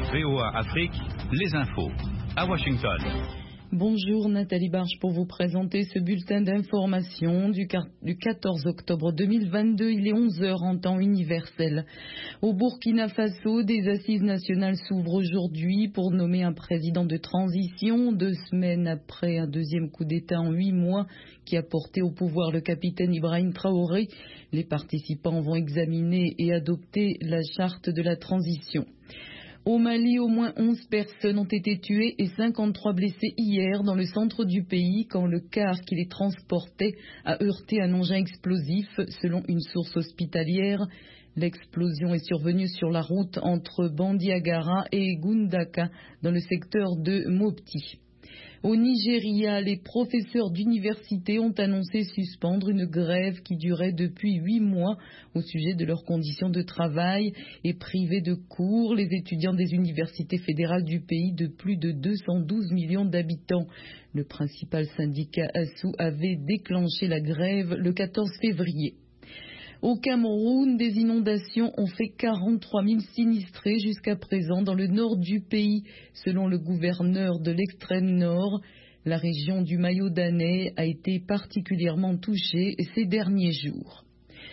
VOA Afrique, les infos. À Washington. Bonjour Nathalie Barge pour vous présenter ce bulletin d'information du 14 octobre 2022. Il est 11h en temps universel. Au Burkina Faso, des assises nationales s'ouvrent aujourd'hui pour nommer un président de transition, 2 semaines après un deuxième coup d'État en 8 mois qui a porté au pouvoir le capitaine Ibrahim Traoré. Les participants vont examiner et adopter la charte de la transition. Au Mali, au moins 11 personnes ont été tuées et 53 blessées hier dans le centre du pays quand le car qui les transportait a heurté un engin explosif, selon une source hospitalière. L'explosion est survenue sur la route entre Bandiagara et Gundaka dans le secteur de Mopti. Au Nigeria, les professeurs d'université ont annoncé suspendre une grève qui durait depuis 8 mois au sujet de leurs conditions de travail et privés de cours. Les étudiants des universités fédérales du pays de plus de 212 millions d'habitants. Le principal syndicat ASSOU avait déclenché la grève le 14 février. Au Cameroun, des inondations ont fait 43 000 sinistrés jusqu'à présent dans le nord du pays, selon le gouverneur de l'extrême nord. La région du Mayo-Danais a été particulièrement touchée ces derniers jours.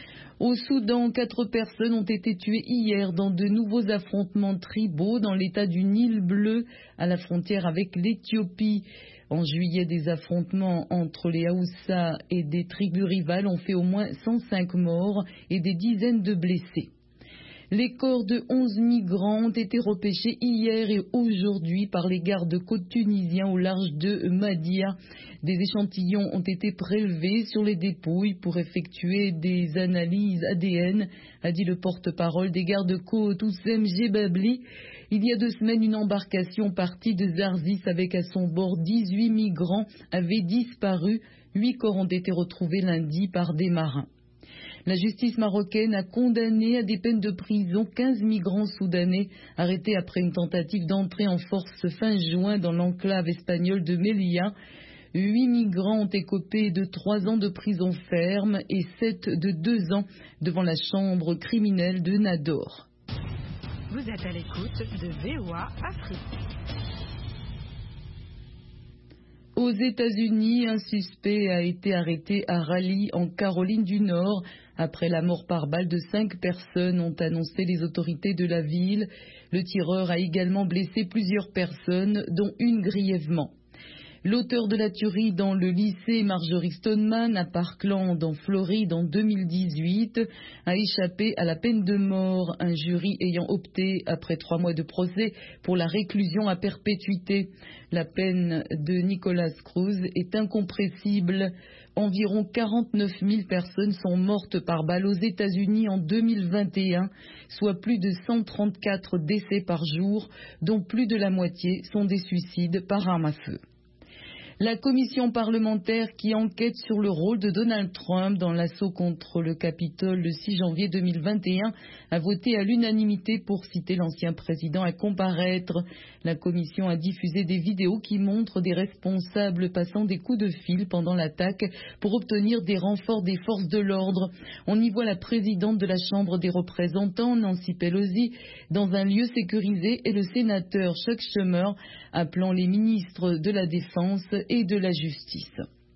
Au Soudan, 4 personnes ont été tuées hier dans de nouveaux affrontements tribaux dans l'état du Nil bleu, à la frontière avec l'Éthiopie. En juillet, des affrontements entre les Haoussa et des tribus rivales ont fait au moins 105 morts et des dizaines de blessés. Les corps de 11 migrants ont été repêchés hier et aujourd'hui par les gardes-côtes tunisiens au large de Mahdia. Des échantillons ont été prélevés sur les dépouilles pour effectuer des analyses ADN, a dit le porte-parole des gardes-côtes Oussem Jebabli. Il y a 2 semaines, une embarcation partie de Zarzis avec à son bord 18 migrants avait disparu. 8 corps ont été retrouvés lundi par des marins. La justice marocaine a condamné à des peines de prison 15 migrants soudanais arrêtés après une tentative d'entrée en force fin juin dans l'enclave espagnole de Melilla. 8 migrants ont écopé de 3 ans de prison ferme et 7 de 2 ans devant la chambre criminelle de Nador. Vous êtes à l'écoute de VOA Afrique. Aux États-Unis, un suspect a été arrêté à Raleigh, en Caroline du Nord. Après la mort par balle de 5 personnes, ont annoncé les autorités de la ville. Le tireur a également blessé plusieurs personnes, dont une grièvement. L'auteur de la tuerie dans le lycée Marjory Stoneman à Parkland en Floride en 2018 a échappé à la peine de mort, un jury ayant opté après 3 mois de procès pour la réclusion à perpétuité. La peine de Nicholas Cruz est incompressible. Environ 49 000 personnes sont mortes par balle aux États-Unis en 2021, soit plus de 134 décès par jour, dont plus de la moitié sont des suicides par arme à feu. La commission parlementaire qui enquête sur le rôle de Donald Trump dans l'assaut contre le Capitole le 6 janvier 2021 a voté à l'unanimité pour citer l'ancien président à comparaître. La commission a diffusé des vidéos qui montrent des responsables passant des coups de fil pendant l'attaque pour obtenir des renforts des forces de l'ordre. On y voit la présidente de la Chambre des représentants, Nancy Pelosi, dans un lieu sécurisé et le sénateur Chuck Schumer appelant les ministres de la Défense et de la Justice.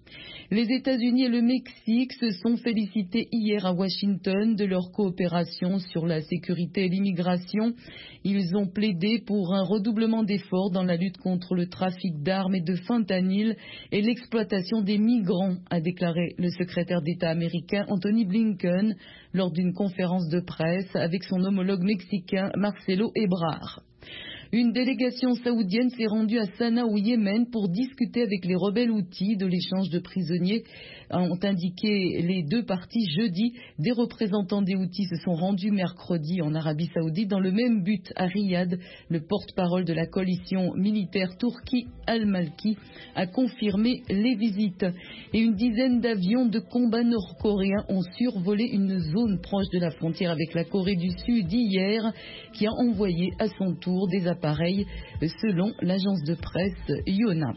Les États-Unis et le Mexique se sont félicités hier à Washington de leur coopération sur la sécurité et l'immigration. Ils ont plaidé pour un redoublement d'efforts dans la lutte contre le trafic d'armes et de fentanyl et l'exploitation des migrants, a déclaré le secrétaire d'État américain Anthony Blinken lors d'une conférence de presse avec son homologue mexicain Marcelo Ebrard. Une délégation saoudienne s'est rendue à Sanaa au Yémen pour discuter avec les rebelles houthis de l'échange de prisonniers, ont indiqué les 2 parties jeudi. Des représentants des houthis se sont rendus mercredi en Arabie Saoudite dans le même but à Riyad. Le porte-parole de la coalition militaire Turki Al-Malki a confirmé les visites. Et une dizaine d'avions de combat nord-coréens ont survolé une zone proche de la frontière avec la Corée du Sud hier, qui a envoyé à son tour des appareils, selon l'agence de presse Yonhap.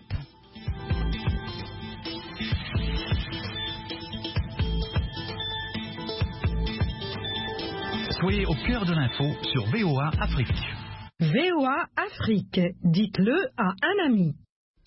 Soyez au cœur de l'info sur VOA Afrique. VOA Afrique, dites-le à un ami.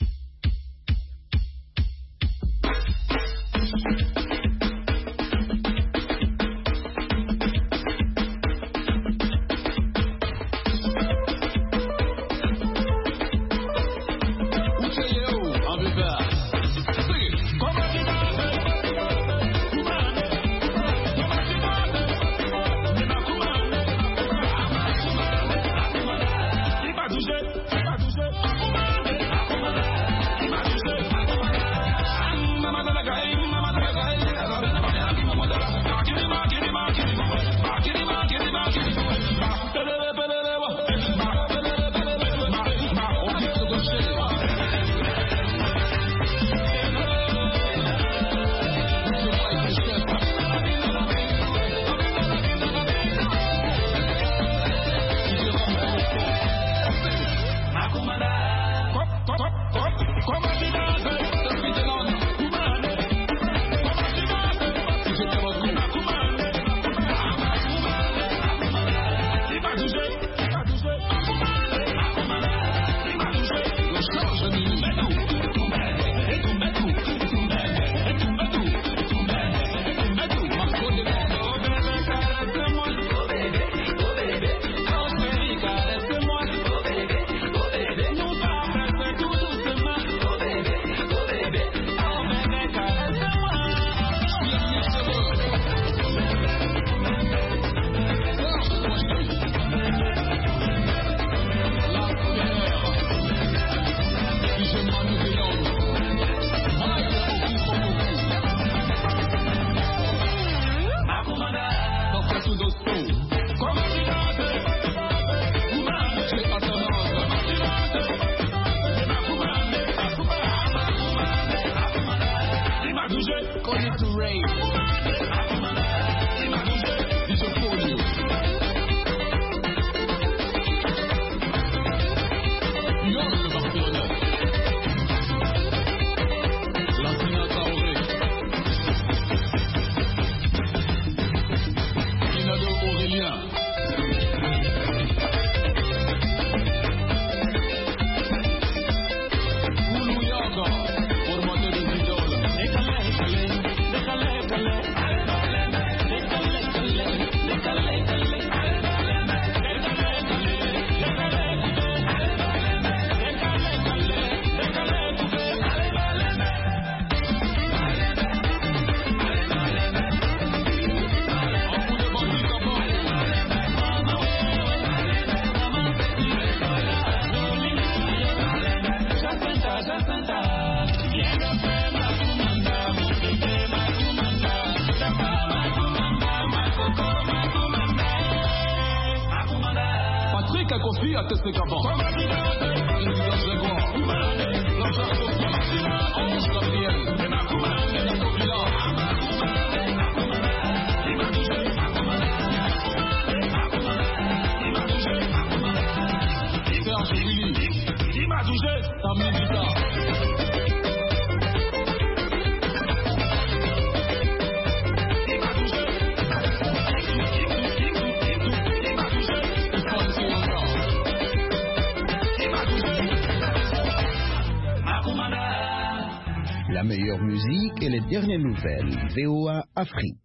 La meilleure musique et les dernières nouvelles. VOA Afrique.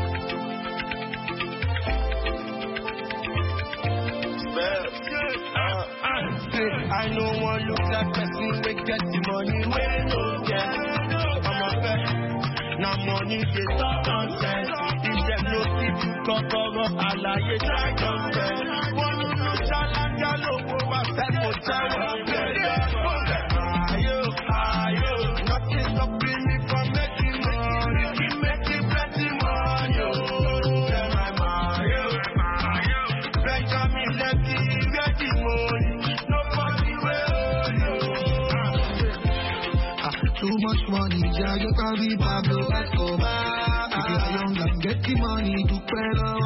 I know one look like person we get the money we no get. I'm a bet. Now money they talk nonsense. If them no people cover up, alaye try nonsense. One no challenge, I know what I said for challenge. Nothing stopping me from making money. Keep making plenty money. Tell my Mario. Benjamin Lekki, get the money. Nobody will. Too much money, yeah, you can be Pablo Escobar. If you're young and get the money to pay